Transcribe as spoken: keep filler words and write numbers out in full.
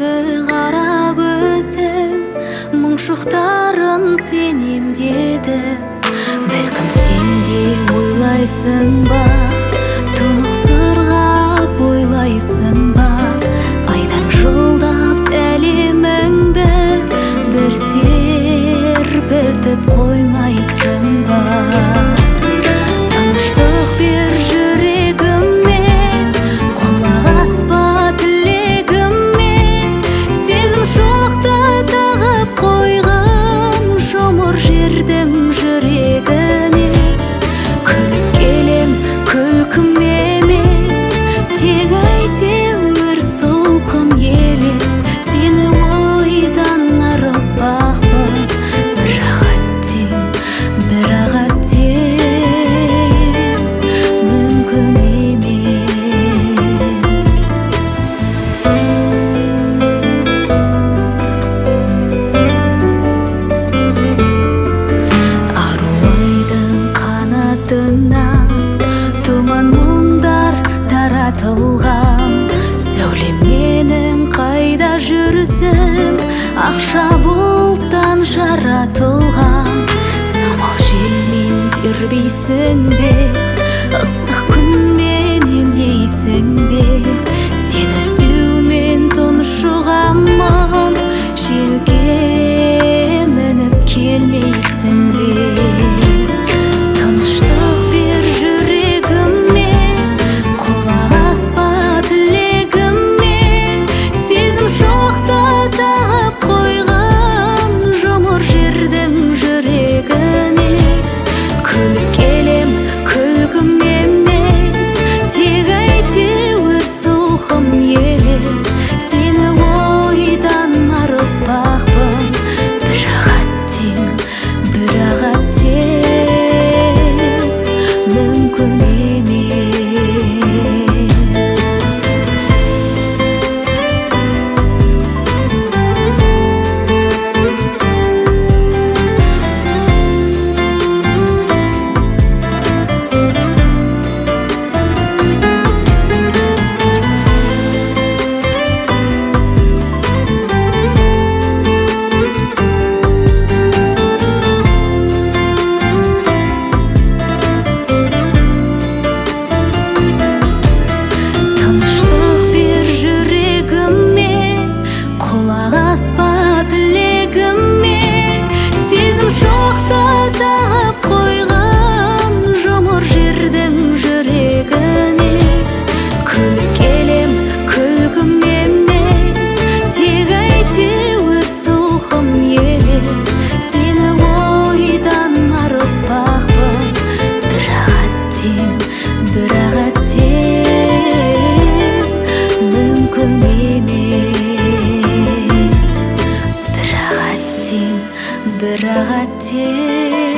қара көздің мұңшықтарын сен емдеді. Бәлкім сен де ойлайсың ба, тұнық сырға бойлайсың ба, айдан жылдап сәлеміңді бір серпілтіп қоймайсың ба. Тыныштық бер жүрегіме, құлақ аспа тілегіме, сезім шоқты тағып қойған жұмыр жердің жүрегіне. Күліп келем күлкім емес, тек әйтеуір сылқым елес, сені ойдан арылтпақпын, бірақ әттең, бірақ әттең мүмкін емес. Ару ойдың қанатынан тұман мұңдар таратылған, сәулем менің қайда жүрсем, ақша бұлттан жаратылған. Самал желмен тербейсің бе, ыстық күнмен емдейсің бе, сен іздеумен тұншығамын, желге мініп келмейсің бе. Тыныштық бер жүрегіме, құлақ аспа тілегіме, сезім шоқты тағып қойған жұмыр жердің жүрегіне. Күліп келем күлкім емес, тек әйтеуір сылқым елес, сені ойдан арылтпақпын, бірақ әттең, бірақ әттең мүмкін емес. Тыныштық бер жүрегіме, құлақ аспа тілегіме, сезім шоқты тағып қойған жұмыр жердің жүрегіне. Күліп келем күлкім емес, тек әйтеуір сылқым елес, сені ойдан арылтпақпын, бірақ әттең, бірақ әттең мүмкін емес. Бірақ әттең, бірақ әттең